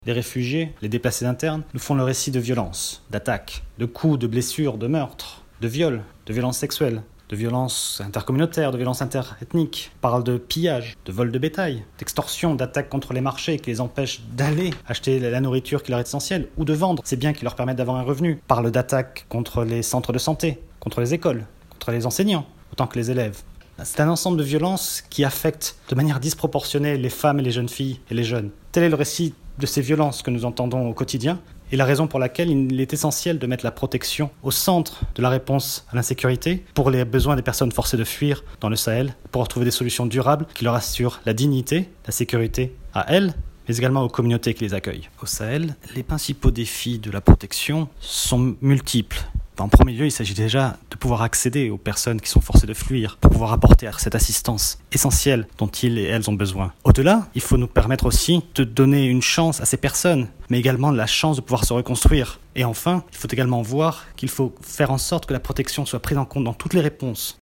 Les réfugiés, les déplacés internes, nous font le récit de violences, d'attaques, de coups, de blessures, de meurtres, de viols, de violences sexuelles, de violences intercommunautaires, de violences interethniques. On parle de pillage, de vol de bétail, d'extorsion, d'attaques contre les marchés qui les empêchent d'aller acheter la nourriture qui leur est essentielle ou de vendre ces biens qui leur permettent d'avoir un revenu. On parle d'attaques contre les centres de santé, contre les écoles, contre les enseignants, autant que les élèves. C'est un ensemble de violences qui affectent de manière disproportionnée les femmes et les jeunes filles et les jeunes. Tel est le récit de ces violences que nous entendons au quotidien et la raison pour laquelle il est essentiel de mettre la protection au centre de la réponse à l'insécurité pour les besoins des personnes forcées de fuir dans le Sahel, pour retrouver des solutions durables qui leur assurent la dignité, la sécurité à elles, mais également aux communautés qui les accueillent. Au Sahel, les principaux défis de la protection sont multiples. En premier lieu, il s'agit déjà de pouvoir accéder aux personnes qui sont forcées de fuir pour pouvoir apporter cette assistance essentielle dont ils et elles ont besoin. Au-delà, il faut nous permettre aussi de donner une chance à ces personnes, mais également la chance de pouvoir se reconstruire. Et enfin, il faut également voir qu'il faut faire en sorte que la protection soit prise en compte dans toutes les réponses